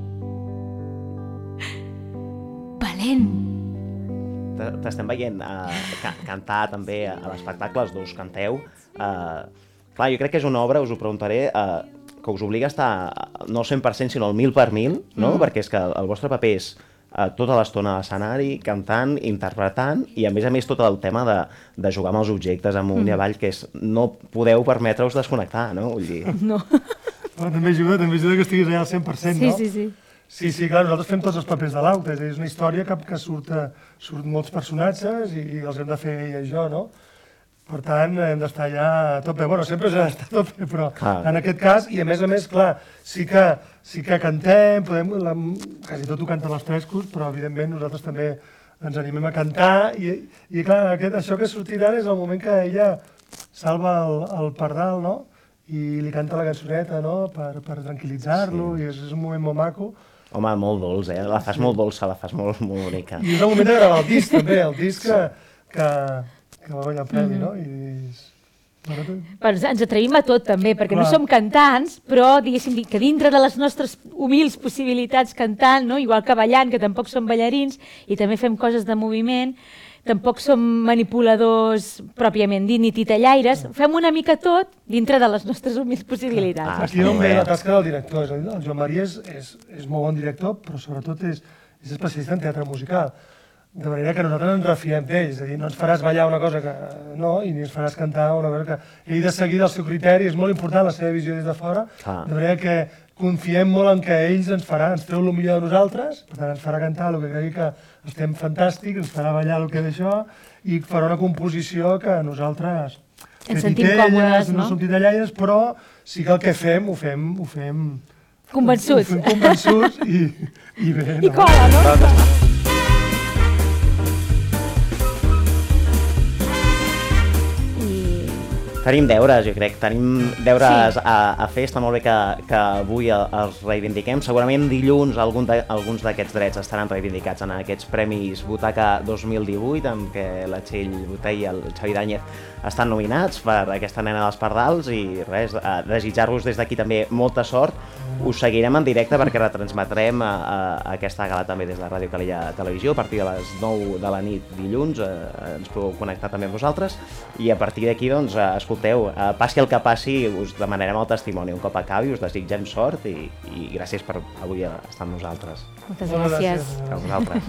Valent. T'estem veient cantar també a l'espectacle, els dos canteu. Clar, jo crec que és una obra, us ho preguntaré, que us obliga a estar no al 100%, sinó al 1000 per 1000, no? Perquè és que el vostre paper és tota l'estona a l'escenari, cantant, interpretant, i a més tot el tema de jugar amb els objectes amunt i avall, que no podeu permetre-us desconnectar, no? Vull dir... No. També ajuda que estiguis allà al 100%, no? Sí. Sí, clar, nosaltres fem tots els papers de l'auta, és una història que surt molts personatges i els hem de fer ella i jo, no? Per tant, hem d'estar allà a tope. Bueno, sempre s'ha d'estar a tope, però en aquest cas, i a més, clar, sí que cantem, quasi tot ho canten els frescos, però evidentment nosaltres també ens animem a cantar i clar, això que ha sortit ara és el moment que ella salva el pardal, no? I li canta la cançoneta, no?, per tranquil·litzar-lo, i és un moment molt maco. Home, molt dolç, la fas molt dolça, la fas molt bonica. I és el moment de gravar el disc, també, el disc que va guanyar el premi, no? Ens atrevim a tot, també, perquè no som cantants, però diguéssim que dintre de les nostres humils possibilitats cantant, igual que ballant, que tampoc som ballarins, i també fem coses de moviment, tampoc som manipuladors pròpiament dit, ni titellaires, fem una mica tot dintre de les nostres humils possibilitats. Aquí on ve la tasca del director, és a dir, el Joan Maria és molt bon director, però sobretot és especialista en teatre musical. De manera que nosaltres ens refiem d'ell, és a dir, no ens faràs ballar una cosa que no, i ni ens faràs cantar una cosa que ell de seguir del seu criteri, és molt important la seva visió des de fora, de manera que confiem molt en que ells ens treu el millor de nosaltres, per tant ens farà cantar el que cregui que estem fantàstics, ens farà ballar el que d'això, i farà una composició que nosaltres ens sentim còmodes, no som titellaires, però sí que el que fem, ho fem convençuts. Ho fem convençuts i bé. I cola, no? Tenim deures, jo crec, tenim deures a fer, està molt bé que avui els reivindiquem. Segurament dilluns alguns d'aquests drets estaran reivindicats en aquests Premis Butaca 2018, amb què la Txell Botell i el Xavi Dàñez estan nominats per aquesta nena dels pardals, i res, desitjar-vos des d'aquí també molta sort. Us seguirem en directe perquè retransmetrem aquesta gala també des de Ràdio Calella Televisió a partir de les 9 de la nit dilluns, ens podeu connectar també amb vosaltres, i a partir d'aquí, doncs, escolteu, passi el que passi, us demanarem el testimoni un cop acabi, us desitgem sort i gràcies per avui estar amb nosaltres. Moltes gràcies. A vosaltres.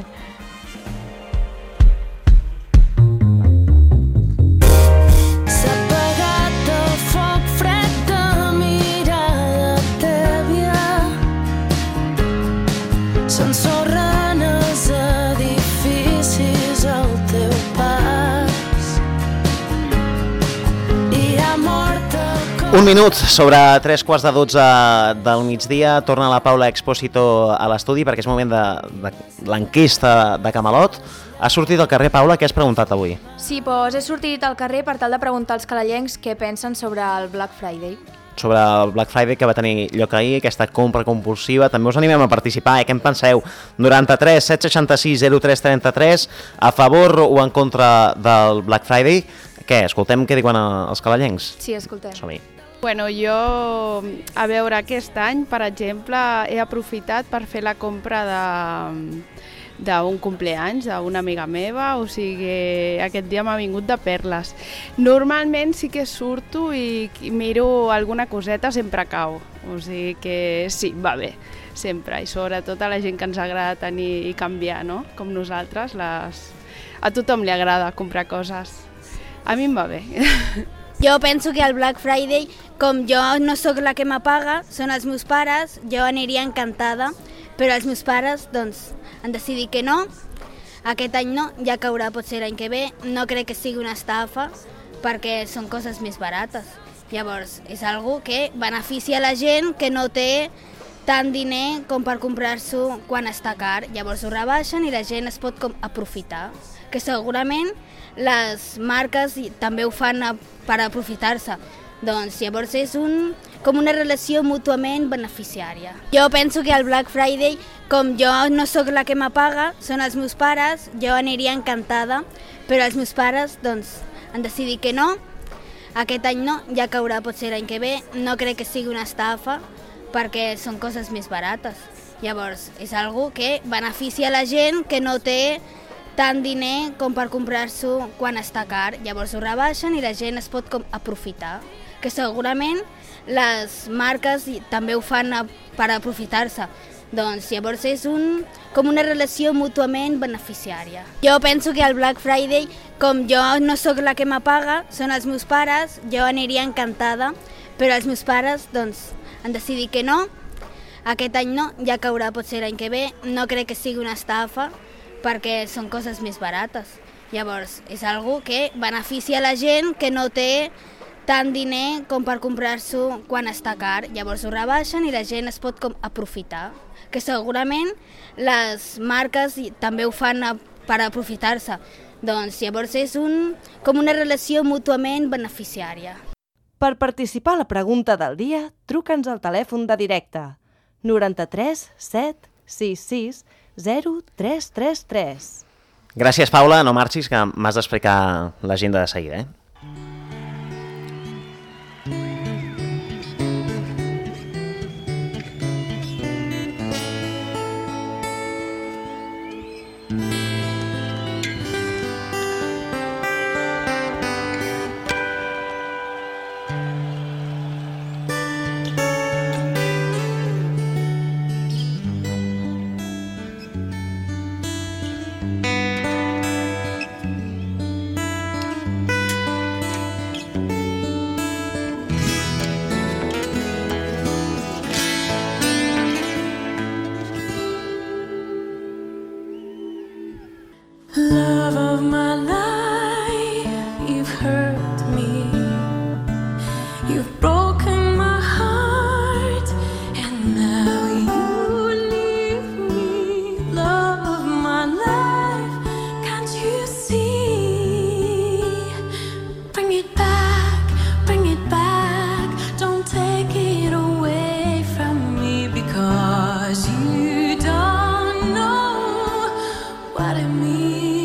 S'ha apagat el foc fred de mirada tèbia, s'ensorren els edificis al teu pas. Un minut sobre 3:15 del migdia, torna la Paula Expósito a l'estudi perquè és moment de l'enquesta de Camelot. Has sortit al carrer, Paula, què has preguntat avui? Sí, doncs he sortit al carrer per tal de preguntar als calellencs què pensen sobre el Black Friday. Sobre el Black Friday que va tenir lloc ahir, aquesta compra compulsiva. També us animem a participar, Què en penseu? 93 766 0333, a favor o en contra del Black Friday? Què, escoltem què diuen els calellencs? Sí, escoltem. Som-hi. Bueno, jo, a veure, aquest any, per exemple, he aprofitat per fer la compra d'un compleanys d'una amiga meva, o sigui, aquest dia m'ha vingut de perles. Normalment sí que surto i miro alguna coseta, sempre cau, o sigui que sí, va bé, sempre, i sobretot a la gent que ens agrada tenir i canviar, no?, com nosaltres, a tothom li agrada comprar coses. A mi em va bé. Jo penso que el Black Friday, com jo no sóc la que m'apaga, són els meus pares, jo aniria encantada, però els meus pares, doncs, han decidit que no, aquest any no, ja caurà potser l'any que ve, no crec que sigui una estafa, perquè són coses més barates. Llavors, és algo que beneficia la gent que no té tant diner com per comprar-s'ho quan està car, llavors ho rebaixen i la gent es pot aprofitar, que segurament les marques també ho fan per aprofitar-se. Doncs llavors és com una relació mútuament beneficiària. Jo penso que el Black Friday, com jo no sóc la que m'apaga, són els meus pares, jo aniria encantada, però els meus pares, doncs, han decidit que no, aquest any no, ja caurà potser l'any que ve, no crec que sigui una estafa, perquè són coses més barates. Llavors, és algo que beneficia la gent que no té tant diner com per comprar-s'ho quan està car, llavors ho rebaixen i la gent es pot aprofitar, que segurament les marques també ho fan per aprofitar-se. Doncs llavors és com una relació mútuament beneficiària. Jo penso que el Black Friday, com jo no sóc la que m'apaga, són els meus pares, jo aniria encantada, però els meus pares, doncs, han decidit que no, Aquest any no, ja caurà potser l'any que ve. No crec que sigui una estafa perquè són coses més barates. Llavors, és algo que beneficia la gent que no té tant diner com per comprar-s'ho quan està car. Llavors ho rebaixen i la gent es pot aprofitar. Que segurament les marques també ho fan per aprofitar-se. Doncs llavors és com una relació mútuament beneficiària. Per participar a la pregunta del dia, truca'ns al telèfon de directe 93 7 66 0333. Gràcies, Paula. No marxis, que m'has d'explicar l'agenda de seguida, Love of my life, you've hurt me. You've broken my heart, and now you leave me. Love of my life, can't you see? Bring it back, don't take it away from me, because you don't know what it means.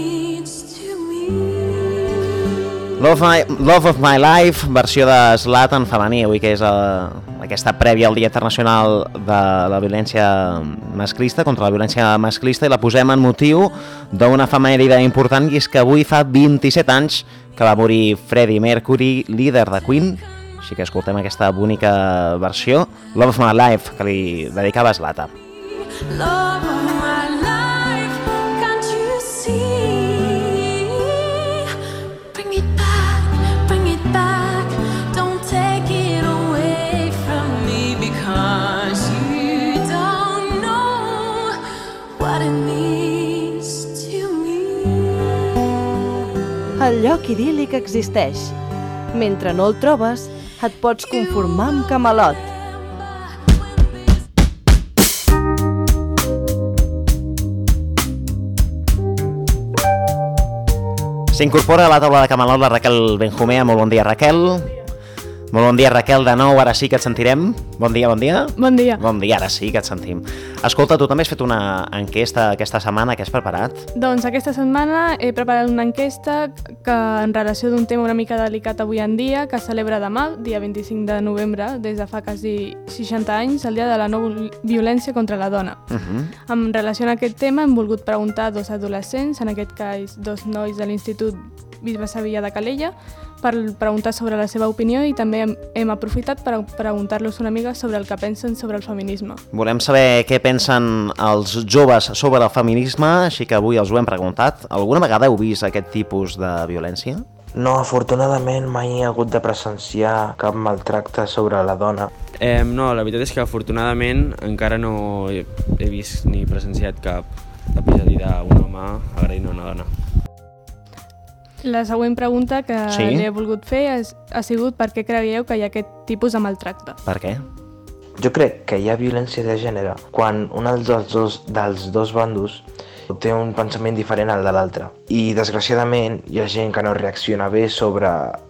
Love of My Life, versió de Zlatan femení, avui que és aquesta prèvia al Dia Internacional de la Violència Masclista, contra la violència masclista, i la posem en motiu d'una efemèride important, i és que avui fa 27 anys que va morir Freddie Mercury, líder de Queen, així que escoltem aquesta bonica versió, Love of My Life, que li dedicava a Zlatan. Love of my life, can't you see? El lloc idíl·lic existeix. Mentre no el trobes, et pots conformar amb Camelot. S'incorpora a la taula de Camelot la Raquel Benjumea. Molt bon dia, Raquel. Molt bon dia, Raquel, de nou, ara sí que et sentirem. Bon dia, bon dia. Bon dia. Bon dia, ara sí que et sentim. Escolta, tu també has fet una enquesta aquesta setmana, què has preparat? Doncs aquesta setmana he preparat una enquesta que en relació d'un tema una mica delicat avui en dia, que es celebra demà, dia 25 de novembre, des de fa quasi 60 anys, el dia de la no violència contra la dona. En relació a aquest tema hem volgut preguntar a 2 adolescents, en aquest cas 2 nois de l'Institut Bisbe Sevilla de Calella, per preguntar sobre la seva opinió, i també hem aprofitat per preguntar-los una mica sobre el que pensen sobre el feminisme. Volem saber què pensen els joves sobre el feminisme, així que avui els ho hem preguntat. Alguna vegada heu vist aquest tipus de violència? No, afortunadament mai he hagut de presenciar cap maltracte sobre la dona. No, la veritat és que afortunadament encara no he vist ni presenciat cap episodi d'un home agredint una dona. La següent pregunta que Sí? li he volgut fer ha sigut per què creieu que hi ha aquest tipus de maltracte. Per què? Jo crec que hi ha violència de gènere quan un dels dos bandos té un pensament diferent al de l'altre. I desgraciadament hi ha gent que no reacciona bé sobre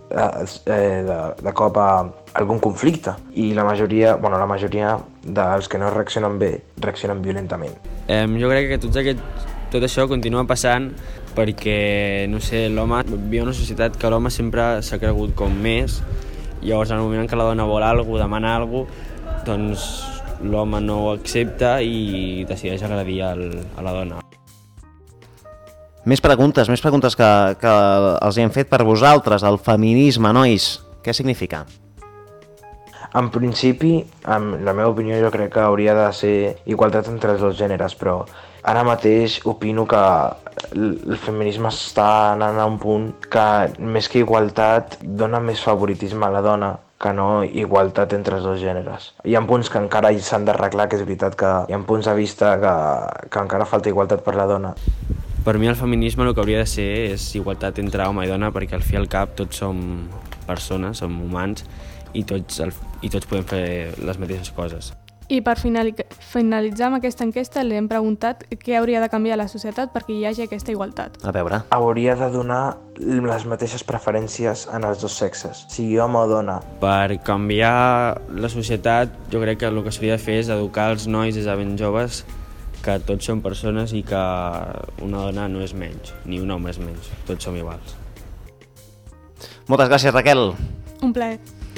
de cop a algun conflicte, i la majoria dels que no reaccionen bé reaccionen violentament. Jo crec que tot això continua passant perquè, no sé, l'home viu en una societat que l'home sempre s'ha cregut com més, i llavors en el moment en què la dona vol alguna cosa, demana alguna cosa, doncs l'home no ho accepta i decideix agredir a la dona. Més preguntes que els hem fet per vosaltres. El feminisme, nois, què significa? En principi, en la meva opinió, jo crec que hauria de ser igualtat entre els dos gèneres, però ara mateix opino que el feminisme està anant a un punt que, més que igualtat, dona més favoritisme a la dona que no igualtat entre els dos gèneres. Hi ha punts que encara s'han d'arreglar, que és veritat que hi ha punts de vista que encara falta igualtat per la dona. Per mi el feminisme el que hauria de ser és igualtat entre home i dona, perquè al fi i al cap tots som persones, som humans i tots podem fer les mateixes coses. I per finalitzar amb aquesta enquesta li hem preguntat què hauria de canviar la societat perquè hi hagi aquesta igualtat. A veure. Hauria de donar les mateixes preferències en els dos sexes, sigui home o dona. Per canviar la societat jo crec que el que s'hauria de fer és educar els nois des de ben joves que tots són persones i que una dona no és menys, ni un home és menys, tots som iguals. Moltes gràcies, Raquel. Un plaer.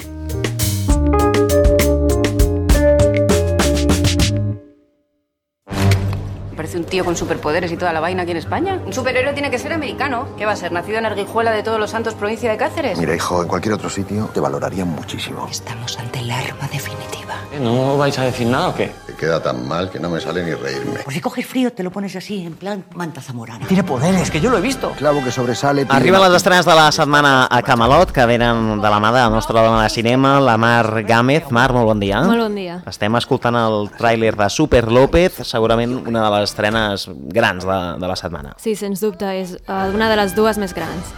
Parece un tío con superpoderes y toda la vaina aquí en España. Un superhéroe tiene que ser americano. ¿Qué va a ser? ¿Nacido en Arguijuela de Todos los Santos, provincia de Cáceres? Mira, hijo, en cualquier otro sitio te valorarían muchísimo. Estamos ante el arma definitiva. ¿No vais a decir nada o qué? Te queda tan mal que no me sale ni reírme. Pues si coges frío te lo pones así, en plan manta zamorana. Tiene poderes, que yo lo he visto. Clavo que sobresale... Arriben les estrenes de la setmana a Camelot, que venen de la mà de la nostra dona de cinema, la Mar Gámez. Mar, molt bon dia. Molt bon dia. Estem escoltant el tràiler de Super López, segurament una de les estrenes grans de la setmana. Sí, sens dubte, és una de les dues més grans.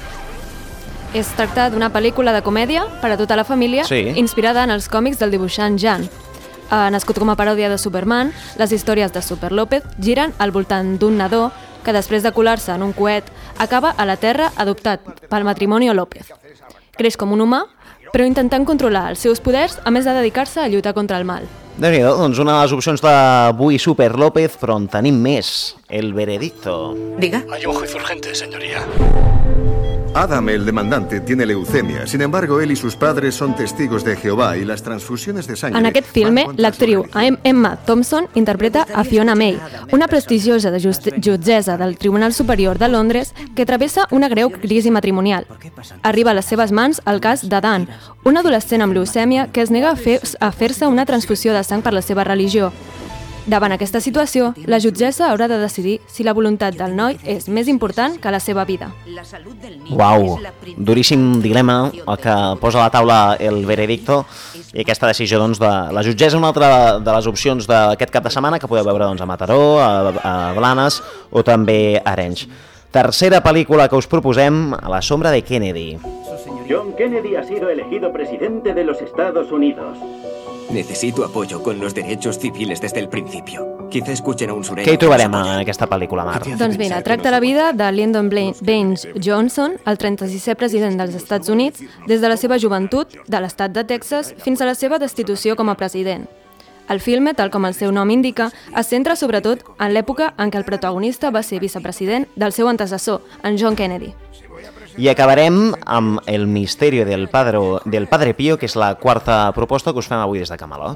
Es tracta d'una pel·lícula de comèdia per a tota la família, sí, inspirada en els còmics del dibuixant Jan. Nascut com a paròdia de Superman, les històries de Super López giren al voltant d'un nadó que després de colar-se en un coet acaba a la Terra adoptat pel matrimoni López. Creix com un humà, però intentant controlar els seus poders a més de dedicar-se a lluitar contra el mal. Déu-n'hi-do, doncs una de les opcions d'avui Super López, però en tenim més, el veredicto. Diga. Hay un juicio urgente, señoría. Adam, el demandante, tiene leucemia. Sin embargo, él y sus padres son testigos de Jehová y las transfusiones de sangre... En aquest filme, l'actriu Emma Thompson interpreta a Fiona May, una prestigiosa jutgessa del Tribunal Superior de Londres que travessa una greu crisi matrimonial. Arriba a les seves mans el cas d'Adan, un adolescent amb leucèmia que es nega a fer-se una transfusió de sang per la seva religió. Davant aquesta situació, la jutgessa haurà de decidir si la voluntat del noi és més important que la seva vida. Uau, duríssim dilema el que posa a la taula el veredicto i aquesta decisió doncs, de la jutgessa, una altra de les opcions d'aquest cap de setmana que podeu veure doncs, a Mataró, a Blanes o també a Arenys. Tercera pel·lícula que us proposem, A la sombra de Kennedy. John Kennedy ha sido elegido presidente de los Estados Unidos. Necesito apoyo con los derechos civiles desde el principio. Quizá escuchen a un sureño. Què hi trobarem en aquesta pel·lícula, Mar? Doncs mira, tracta la vida de Lyndon Baines Johnson, el 36è president dels Estats Units, des de la seva joventut, de l'estat de Texas, fins a la seva destitució com a president. El filme, tal com el seu nom indica, es centra sobretot en l'època en què el protagonista va ser vicepresident del seu antecessor, en John Kennedy. I acabarem amb El misteri del Padre Pío, que és la quarta proposta que us fem avui des de Camelot.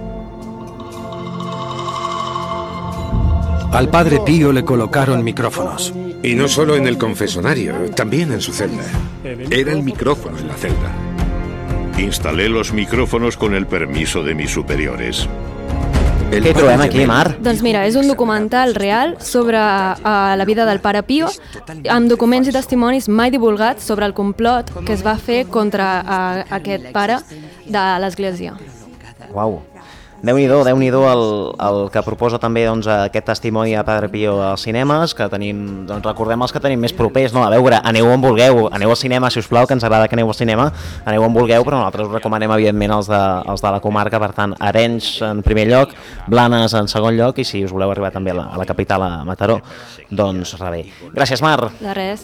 Al Padre Pío le colocaron micrófonos. Y no solo en el confesonario, también en su celda. Era el micrófono en la celda. Instalé los micrófonos con el permiso de mis superiores. Què trobem aquí, Mar? Doncs mira, és un documental real sobre la vida del Pare Pío, amb documents i testimonis mai divulgats sobre el complot que es va fer contra aquest pare de l'Església. Uau. Déu-n'hi-do el que proposa també doncs, aquest testimoni a Padre Pío als cinemes, que tenim, doncs, recordem els que tenim més propers, no? A veure, aneu on vulgueu, aneu al cinema, si us plau, que ens agrada que aneu al cinema, aneu on vulgueu, però nosaltres us recomanem evidentment els de la comarca, per tant, Arenys en primer lloc, Blanes en segon lloc, i si us voleu arribar també a la capital, a Mataró, doncs rebé. Gràcies, Mar. De res.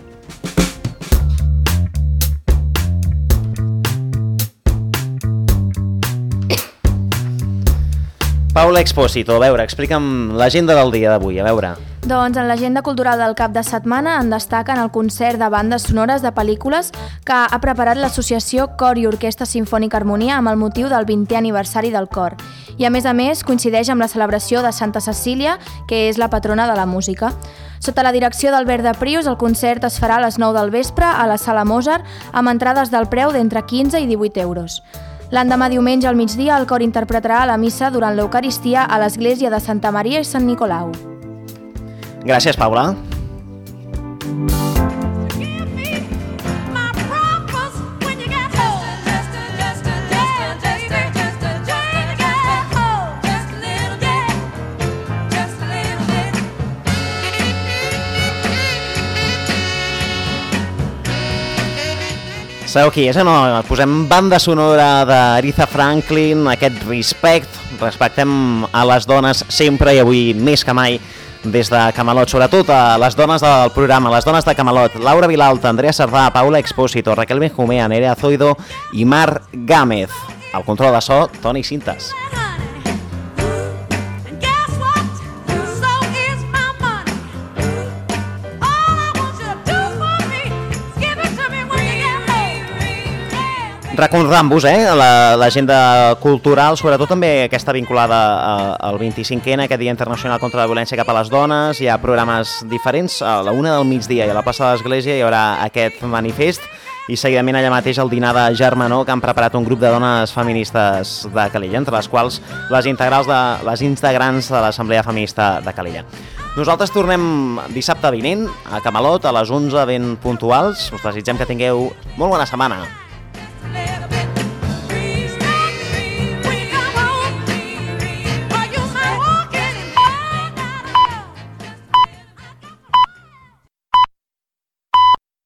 Paula Expósito, a veure, explica'm l'agenda del dia d'avui, a veure. Doncs en l'agenda cultural del cap de setmana en destaquen el concert de bandes sonores de pel·lícules que ha preparat l'associació Cor i Orquestra Simfònica Harmonia amb el motiu del 20è aniversari del cor. I a més, coincideix amb la celebració de Santa Cecília, que és la patrona de la música. Sota la direcció d'Albert de Prius, el concert es farà a les 9 del vespre a la Sala Mozart amb entrades del preu d'entre 15 i 18 euros. L'endemà diumenge al migdia el cor interpretarà la missa durant l'Eucaristia a l'església de Santa Maria i Sant Nicolau. Gràcies, Paula. Sabeu qui és o no? Posem banda sonora d'Aretha Franklin, aquest respectem a les dones sempre i avui més que mai des de Camelot, sobretot a les dones del programa, les dones de Camelot, Laura Vilalta, Andrea Cerdà, Paula Expósito, Raquel Benjumea, Nerea Zoido i Mar Gámez. Al control de so, Toni Cintas. Recordant-vos, l'agenda cultural, sobretot també aquesta vinculada al 25N, aquest Dia Internacional contra la Violència cap a les Dones. Hi ha programes diferents, a la 1 del migdia i a la plaça de l'Església hi haurà aquest manifest i seguidament allà mateix el dinar de Germanor, que han preparat un grup de dones feministes de Calella, entre les quals les integrants de l'Assemblea Feminista de Calella. Nosaltres tornem dissabte vinent a Camelot a les 11 ben puntuals. Us desitgem que tingueu molt bona setmana.